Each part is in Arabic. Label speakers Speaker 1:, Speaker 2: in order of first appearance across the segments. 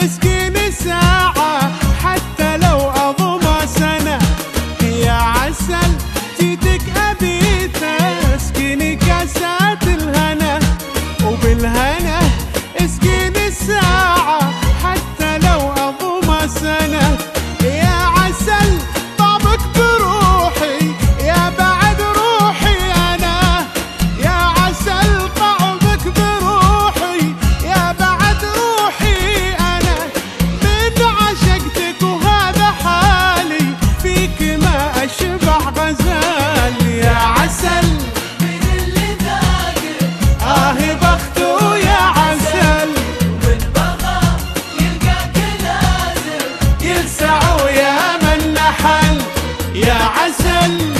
Speaker 1: اسقيني ساعة حتى لو أضمى سنة، يا عسل جيتك أبيت اسقيني كاسات الهنا، وبالهنا اسقيني ساعة حتى لو أضمى سنة، يا عسل طعمك بروحي يا بعد روحي أنا، يا عسل طعمك بروحي يا بعد روحي أنا، من عشقتك وهذا حالي فيك ما أشبع غزال، يا عسل
Speaker 2: من اللي ذاقه
Speaker 1: بخته يا عسل،
Speaker 2: والبغى يلقاك نازل
Speaker 1: يلسع ويا من نحل يا عسل.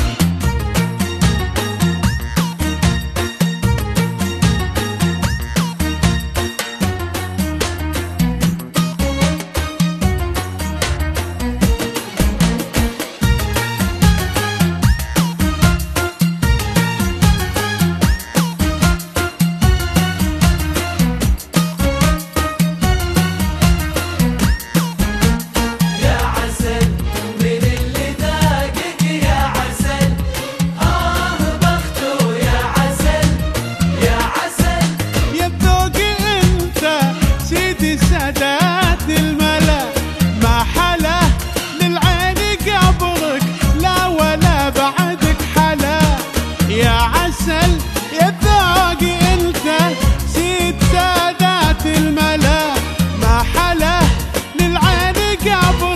Speaker 2: يا عسل من اللي ذاقك يا عسل، بخته يا عسل يا عسل.
Speaker 1: يا بذوقي انت سيدي سادات الملا، ما حلا للعين قبرك لا ولا بعدك حلا، يا عسل يا بذوقي انت سيد سادات الملا، ما حلا للعين قبرك